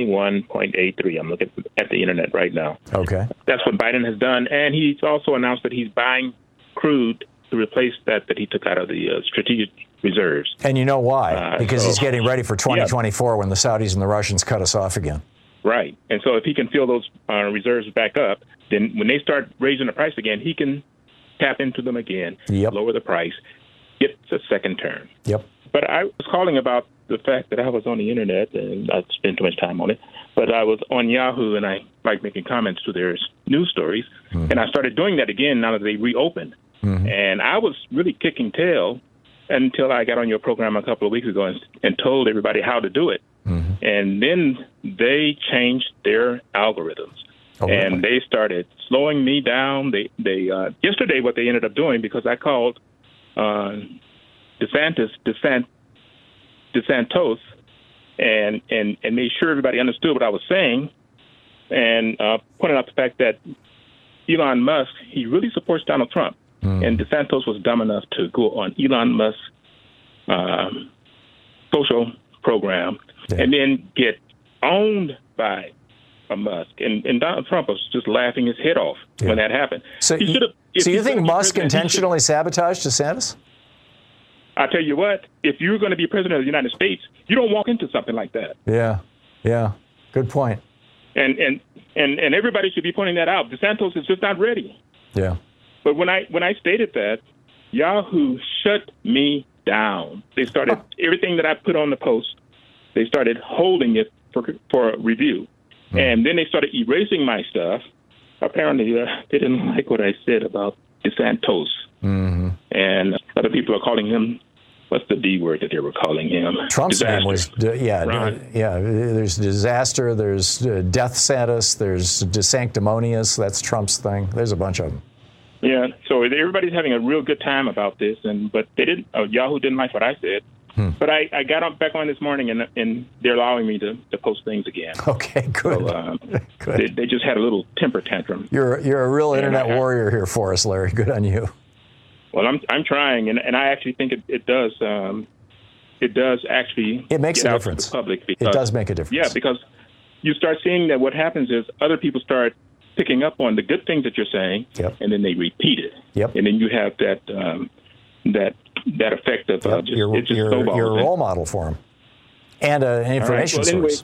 71.83. I'm looking at the internet right now. Okay. That's what Biden has done. And he's also announced that he's buying crude to replace that he took out of the strategic reserves. And you know why? Because he's getting ready for 2024 when the Saudis and the Russians cut us off again. Right. And so if he can fill those reserves back up, then when they start raising the price again, he can tap into them again, lower the price, get a second turn. Yep. But I was calling about the fact that I was on the internet, and I spent too much time on it, but I was on Yahoo, and I like making comments to their news stories, and I started doing that again now that they reopened. And I was really kicking tail until I got on your program a couple of weeks ago and told everybody how to do it. And then they changed their algorithms. And they started slowing me down. They yesterday what they ended up doing, because I called DeSantos and made sure everybody understood what I was saying, and pointed out the fact that Elon Musk, he really supports Donald Trump. And DeSantos was dumb enough to go on Elon Musk's social program and then get owned by Musk. And Donald Trump was just laughing his head off when that happened. So you think Musk intentionally sabotaged DeSantis? I tell you what, if you're going to be president of the United States, you don't walk into something like that. Yeah. Good point. And everybody should be pointing that out. DeSantis is just not ready. Yeah. But when I stated that, Yahoo shut me down. They started everything that I put on the post. They started holding it for review, and then they started erasing my stuff. Apparently, they didn't like what I said about DeSantis, and other people are calling him. What's the D word that they were calling him? Trump's disaster. name was, There's disaster, there's death Santis, there's DeSanctimonious. That's Trump's thing. There's a bunch of them. Yeah, so everybody's having a real good time about this, but they didn't. Yahoo didn't like what I said. But I got back on this morning, and they're allowing me to post things again. Okay, good. So, good. They just had a little temper tantrum. You're a real internet warrior here for us, Larry. Good on you. Well, I'm trying, and I actually think it does. It does actually. It makes get a out difference. to the public because, it does make a difference. Yeah, because you start seeing that what happens is other people start picking up on the good things that you're saying, and then they repeat it. And then you have that that effect of you're a role model for them and an information source.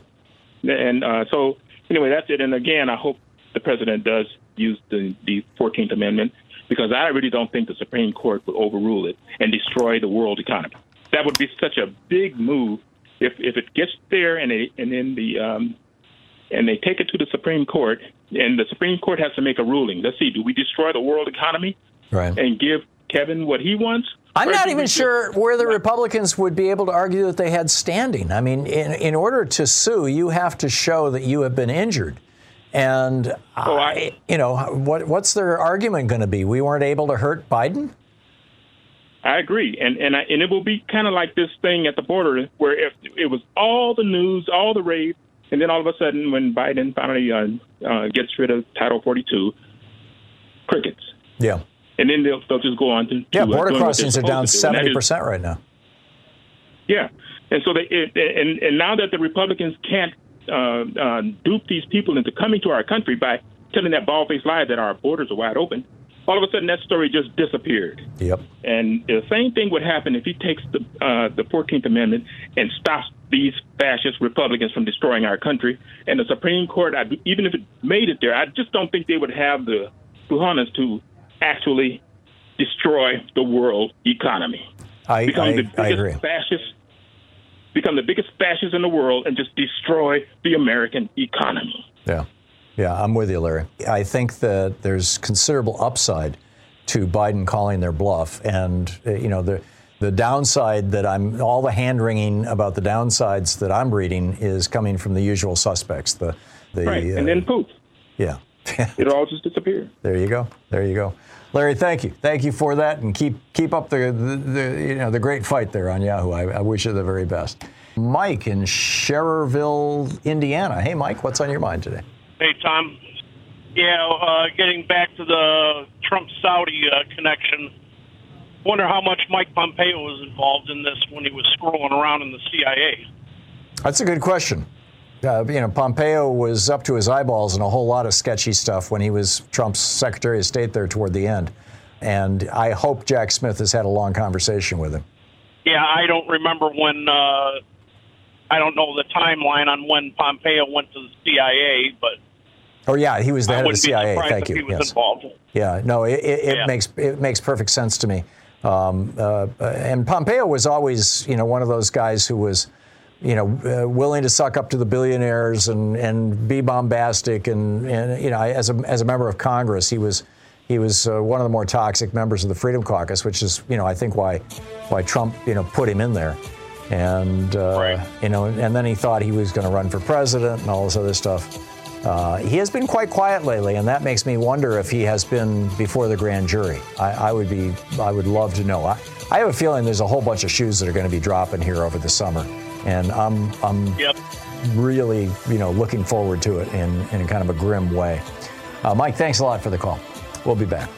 So anyway, that's it. And again, I hope the president does use the 14th Amendment, because I really don't think the Supreme Court would overrule it and destroy the world economy. That would be such a big move if it gets there and they take it to the Supreme Court, and the Supreme Court has to make a ruling. Let's see, do we destroy the world economy and give Kevin what he wants? I'm not even sure where the Republicans would be able to argue that they had standing. I mean, in order to sue, you have to show that you have been injured. And, what's their argument going to be? We weren't able to hurt Biden? I agree. And it will be kind of like this thing at the border where if it was all the news, all the rave, and then all of a sudden when Biden finally gets rid of Title 42, crickets. Yeah. And then they'll just go on to border crossings are down 70% right now. Yeah. And so and now that the Republicans can't dupe these people into coming to our country by telling that bald-faced lie that our borders are wide open, all of a sudden that story just disappeared. Yep. And the same thing would happen if he takes the 14th Amendment and stops these fascist Republicans from destroying our country. And the Supreme Court, even if it made it there, I just don't think they would have the cojones to actually destroy the world economy. I agree. Become the biggest fascists in the world and just destroy the American economy. Yeah, I'm with you, Larry. I think that there's considerable upside to Biden calling their bluff. And, the downside that all the hand-wringing about the downsides that I'm reading is coming from the usual suspects. Right, and then poof. Yeah. It'll all just disappear. There you go. Larry, thank you. Thank you for that, and keep up the great fight there on Yahoo. I wish you the very best. Mike in Schererville, Indiana. Hey, Mike, what's on your mind today? Hey, Tom. Yeah, getting back to the Trump-Saudi connection, wonder how much Mike Pompeo was involved in this when he was scrolling around in the CIA. That's a good question. Pompeo was up to his eyeballs in a whole lot of sketchy stuff when he was Trump's Secretary of State there toward the end. And I hope Jack Smith has had a long conversation with him. Yeah, I don't remember when, I don't know the timeline on when Pompeo went to the CIA, but... Oh, yeah, he was the head of the CIA. Thank you. He was involved. Yeah, no, it makes perfect sense to me. And Pompeo was always, one of those guys who was, willing to suck up to the billionaires and be bombastic. And as a member of Congress, he was one of the more toxic members of the Freedom Caucus, which is, I think why Trump, put him in there. And, and then he thought he was going to run for president and all this other stuff. He has been quite quiet lately, and that makes me wonder if he has been before the grand jury. I would love to know. I have a feeling there's a whole bunch of shoes that are going to be dropping here over the summer, and I'm really, looking forward to it in kind of a grim way. Mike, thanks a lot for the call. We'll be back.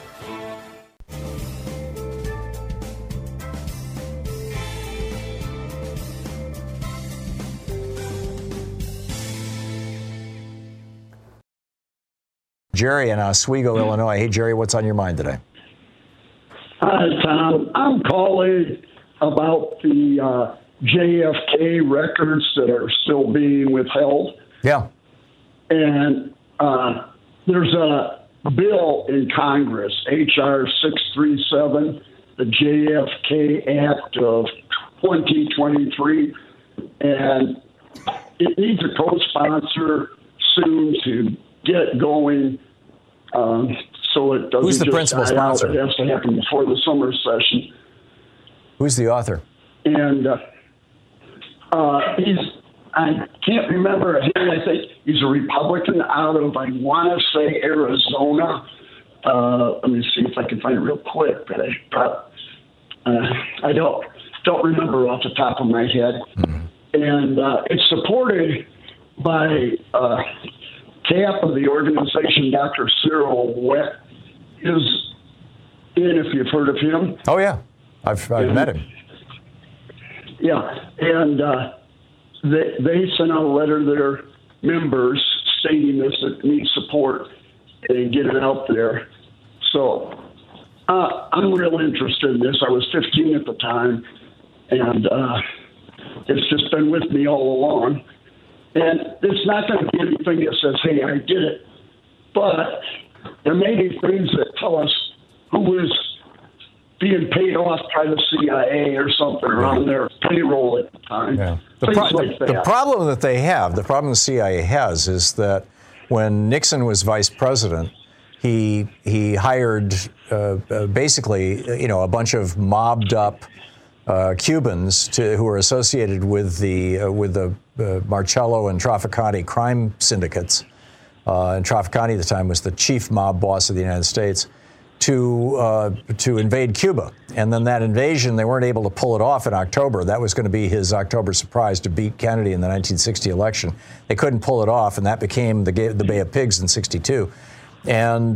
Jerry in Oswego, Illinois. Hey, Jerry, what's on your mind today? Hi, Tom. I'm calling about the JFK records that are still being withheld. Yeah. And there's a bill in Congress, H.R. 637, the JFK Act of 2023, and it needs a co-sponsor soon to get going, so it doesn't. Who's the principal sponsor? It has to happen before the summer session. Who's the author? And I can't remember. I think he's a Republican out of, I want to say, Arizona. Let me see if I can find it real quick. But I don't remember off the top of my head. Mm-hmm. And it's supported by CAP of the organization. Dr. Cyril Wett is in, if you've heard of him. Oh, yeah. I've met him. Yeah. And they sent out a letter there members stating this that needs support and get it out there. So I'm real interested in this. I was 15 at the time, and it's just been with me all along. And it's not going to be anything that says, hey, I did it. But there may be things that tell us who is being paid off by the CIA or something, or on their payroll at the time. Yeah. The problem that they have, the problem the CIA has, is that when Nixon was vice president, he hired basically, a bunch of mobbed up Cubans who were associated with the Marcello and Trafficante crime syndicates. And Trafficante at the time was the chief mob boss of the United States. To invade Cuba. And then that invasion, they weren't able to pull it off in October. That was going to be his October surprise to beat Kennedy in the 1960 election. They couldn't pull it off, and that became the Bay of Pigs in '62. And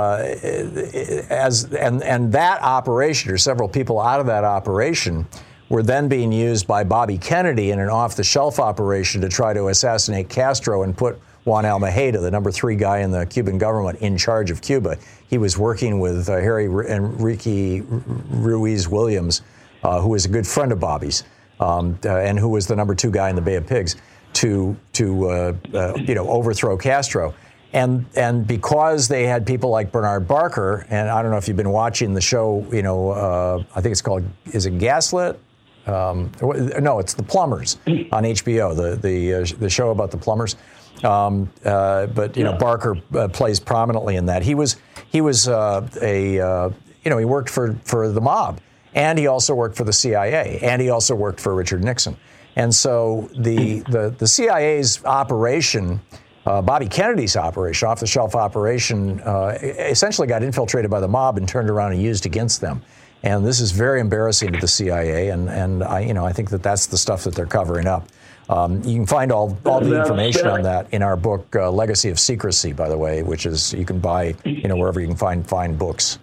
that operation, or several people out of that operation, were then being used by Bobby Kennedy in an off-the-shelf operation to try to assassinate Castro and put Juan Almejeda, the number 3 guy in the Cuban government, in charge of Cuba. He was working with Harry Enrique Ruiz Williams, who was a good friend of Bobby's, and who was the number 2 guy in the Bay of Pigs, to overthrow Castro. And because they had people like Bernard Barker, and I don't know if you've been watching the show, I think it's called, is it Gaslit? No, it's The Plumbers on HBO, the show about the plumbers. But Barker plays prominently in that. He worked for the mob, and he also worked for the CIA, and he also worked for Richard Nixon. And so the CIA's operation, Bobby Kennedy's operation, off-the-shelf operation, essentially got infiltrated by the mob and turned around and used against them. And this is very embarrassing to the CIA, and I think that's the stuff that they're covering up. You can find all the information on that in our book, Legacy of Secrecy, by the way, which is you can buy wherever you can find books.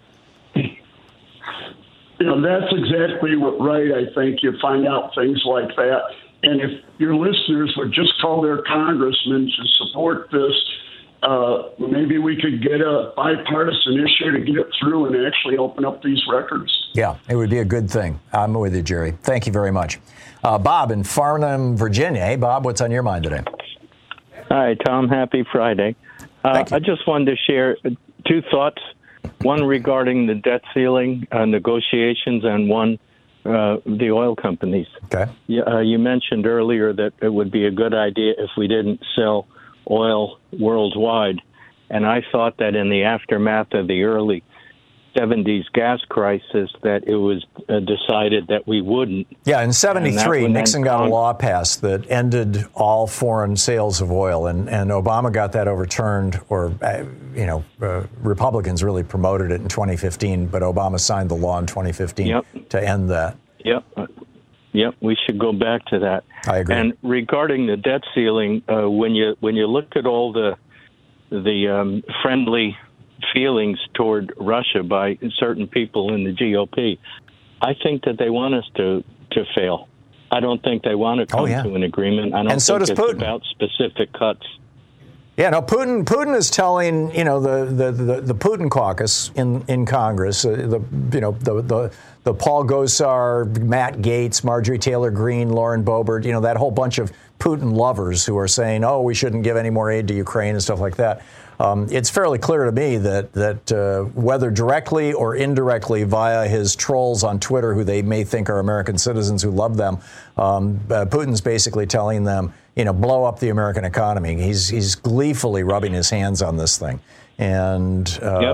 That's exactly right. I think you find out things like that. And if your listeners would just call their congressmen to support this, maybe we could get a bipartisan issue to get it through and actually open up these records. Yeah, it would be a good thing. I'm with you, Jerry. Thank you very much. Bob in Farnham, Virginia. Hey, Bob, what's on your mind today? Hi, Tom. Happy Friday. I just wanted to share 2 thoughts, one regarding the debt ceiling negotiations and one the oil companies. Okay. You mentioned earlier that it would be a good idea if we didn't sell oil worldwide. And I thought that in the aftermath of the early 70s gas crisis that it was decided that we wouldn't. Yeah, in 73, Nixon got a law passed that ended all foreign sales of oil, and Obama got that overturned, or, Republicans really promoted it in 2015, but Obama signed the law in 2015 to end that. Yep, we should go back to that. I agree. And regarding the debt ceiling, when you look at all the friendly feelings toward Russia by certain people in the GOP, I think that they want us to fail. I don't think they want to come to an agreement. I don't think it's about specific cuts. Yeah, no, Putin is telling, the Putin caucus in Congress, the Paul Gosar, Matt Gaetz, Marjorie Taylor Greene, Lauren Boebert, that whole bunch of Putin lovers who are saying, oh, we shouldn't give any more aid to Ukraine and stuff like that. It's fairly clear to me that whether directly or indirectly via his trolls on Twitter, who they may think are American citizens who love them, Putin's basically telling them, blow up the American economy. He's gleefully rubbing his hands on this thing, and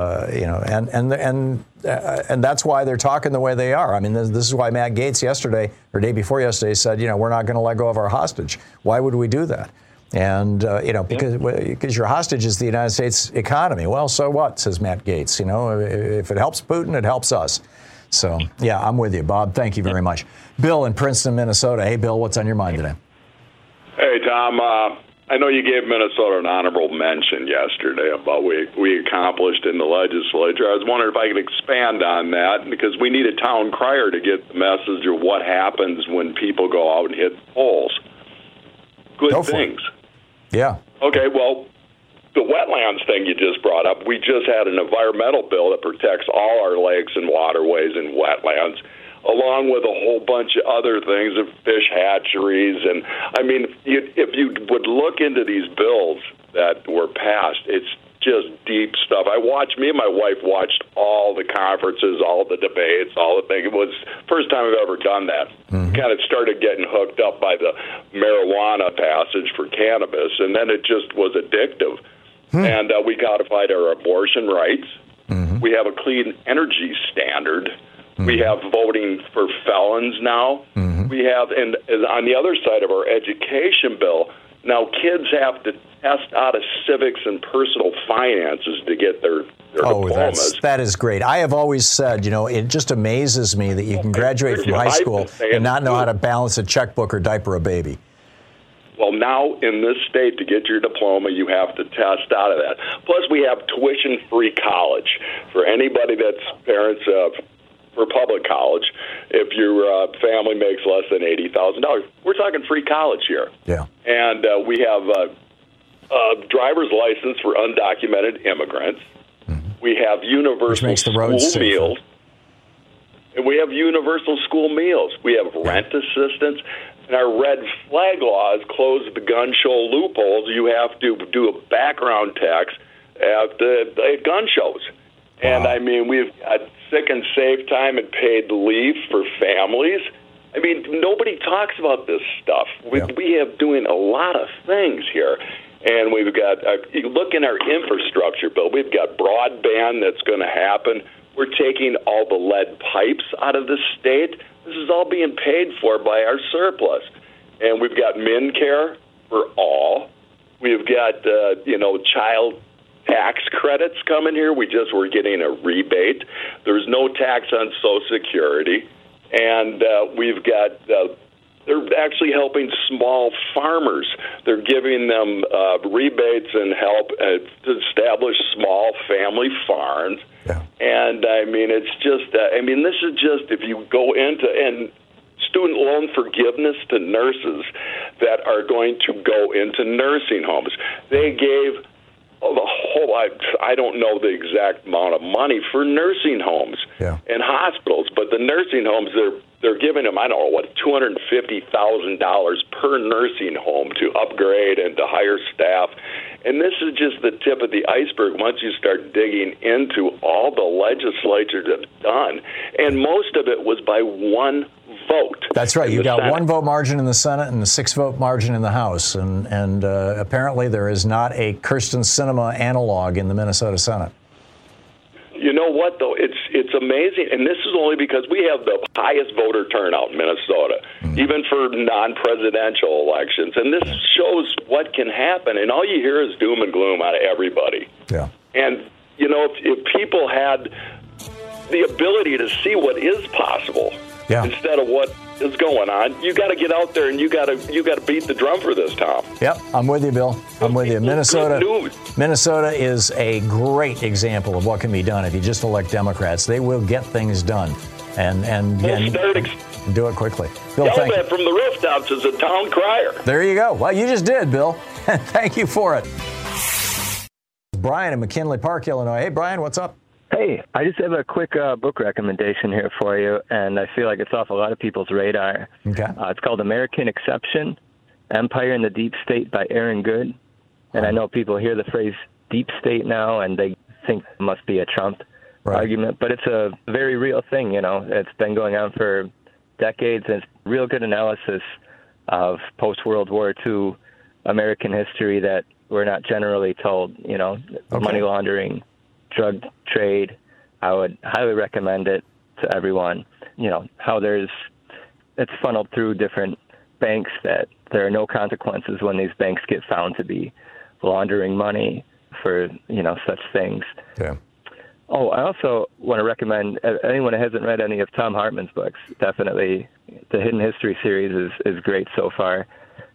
and that's why they're talking the way they are. I mean, this is why Matt Gaetz yesterday or day before yesterday said, we're not going to let go of our hostage. Why would we do that? And, because your hostage is the United States economy. Well, so what, says Matt Gaetz. If it helps Putin, it helps us. So, yeah, I'm with you, Bob. Thank you very much. Bill in Princeton, Minnesota. Hey, Bill, what's on your mind today? Hey, Tom. I know you gave Minnesota an honorable mention yesterday about what we accomplished in the legislature. I was wondering if I could expand on that, because we need a town crier to get the message of what happens when people go out and hit the polls. Good things. Yeah. Okay, well, the wetlands thing you just brought up, we just had an environmental bill that protects all our lakes and waterways and wetlands, along with a whole bunch of other things, of fish hatcheries. And, I mean, if you would look into these bills that were passed, it's just deep stuff. Me and my wife watched all the conferences, all the debates, all the things. It was the first time I've ever done that. Kind of started getting hooked up by the marijuana passage for cannabis, and then it just was addictive. And we codified our abortion rights. We have a clean energy standard. We have voting for felons now. We have, and on the other side of our education bill, now kids have to test out of civics and personal finances to get their diplomas. That is great. I have always said, it just amazes me that you can graduate from high school and not know how to balance a checkbook or diaper a baby. Well, now in this state, to get your diploma, you have to test out of that. Plus, we have tuition-free college for anybody that's parents for public college. If your family makes less than $80,000, we're talking free college here. Yeah. And we have a driver's license for undocumented immigrants. We have universal school meals. And we have universal school meals. We have rent assistance. And our red flag laws close the gun show loopholes. You have to do a background checks at gun shows. And, I mean, we've got sick and safe time and paid leave for families. I mean, nobody talks about this stuff. We have doing a lot of things here. And we've got, you look in our infrastructure bill, we've got broadband that's going to happen. We're taking all the lead pipes out of the state. This is all being paid for by our surplus. And we've got MinCare for all. We've got, child tax credits coming here. We're getting a rebate. There's no tax on Social Security. And we've got, they're actually helping small farmers. They're giving them rebates and help to establish small family farms. Yeah. And, I mean, it's just, this is just, if you go into, and student loan forgiveness to nurses that are going to go into nursing homes. They gave the whole, I don't know the exact amount of money for nursing homes and hospitals, but the nursing homes, they're giving them, I don't know, $250,000 per nursing home to upgrade and to hire staff. And this is just the tip of the iceberg once you start digging into all the legislature that's done. And most of it was by one vote. That's right. You got one vote margin in the Senate and a 6-vote margin in the House. And apparently there is not a Kyrsten Sinema analog in the Minnesota Senate. You know what, though? It's amazing, and this is only because we have the highest voter turnout in Minnesota, even for non-presidential elections. And this shows what can happen, and all you hear is doom and gloom out of everybody. Yeah. And, if people had the ability to see what is possible instead of what is going on, you got to get out there and you got to beat the drum for this, Tom. Yep, I'm with you, Bill. I'm with you. Minnesota is a great example of what can be done if you just elect Democrats. They will get things done, and do it quickly. Bill, yell that from the rooftops as a town crier. There you go. Well, you just did, Bill. Thank you for it. Brian in McKinley Park, Illinois. Hey, Brian, what's up? Hey, I just have a quick book recommendation here for you, and I feel like it's off a lot of people's radar. Okay. It's called American Exception, Empire in the Deep State by Aaron Good. And I know people hear the phrase deep state now, and they think it must be a Trump argument, but it's a very real thing, It's been going on for decades, and it's real good analysis of post-World War II American history that we're not generally told, money laundering, drug trade. I would highly recommend it to everyone. How it's funneled through different banks, that there are no consequences when these banks get found to be laundering money for, such things. Yeah. Oh, I also want to recommend anyone who hasn't read any of Thom Hartmann's books, definitely the Hidden History series is great so far.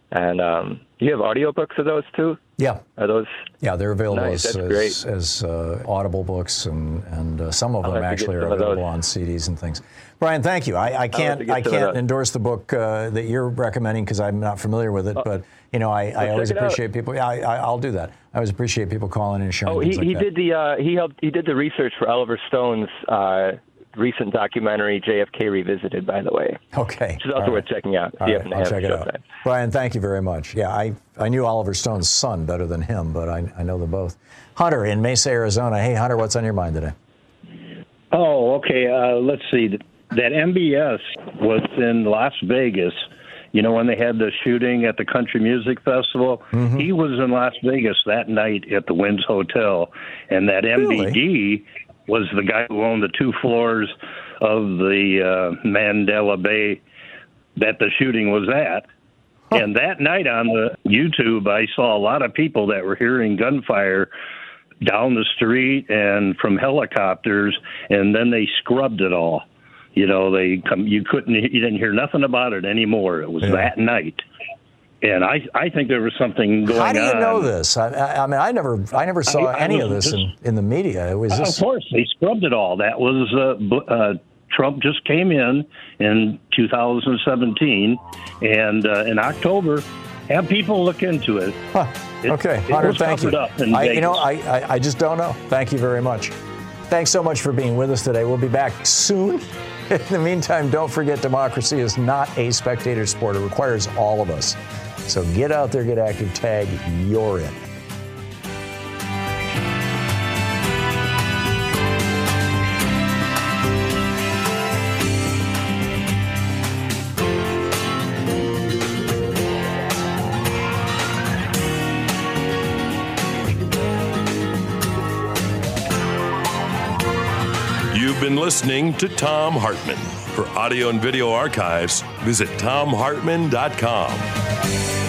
And you have audiobooks of those too? Yeah. Are those? Yeah, they're available nice. as Audible books, and some of them actually are available on CDs and things. Brian, thank you. I can't endorse the book that you're recommending because I'm not familiar with it, but I always appreciate people. Yeah, I'll do that. I always appreciate people calling in and sharing. He did the research for Oliver Stone's recent documentary, JFK Revisited, by the way. Okay. Which is also worth checking out. I'll check it out. Brian, thank you very much. Yeah, I knew Oliver Stone's son better than him, but I know them both. Hunter in Mesa, Arizona. Hey, Hunter, what's on your mind today? Oh, okay. Let's see. That MBS was in Las Vegas. When they had the shooting at the Country Music Festival, he was in Las Vegas that night at the Winds Hotel, and that MBD was the guy who owned the 2 floors of the Mandela Bay that the shooting was at. And that night on the YouTube, I saw a lot of people that were hearing gunfire down the street and from helicopters, and then they scrubbed it all. You didn't hear nothing about it anymore. It was that night. And I think there was something going on. How do you know this? I mean, I never saw any of this in the media. It was Of course, they scrubbed it all. That was Trump just came in 2017, and in October, have people look into it. Okay, Hunter, thank you. I just don't know. Thank you very much. Thanks so much for being with us today. We'll be back soon. In the meantime, don't forget democracy is not a spectator sport. It requires all of us. So get out there, get active, tag, you're in. You've been listening to Thom Hartmann. For audio and video archives, visit thomhartmann.com.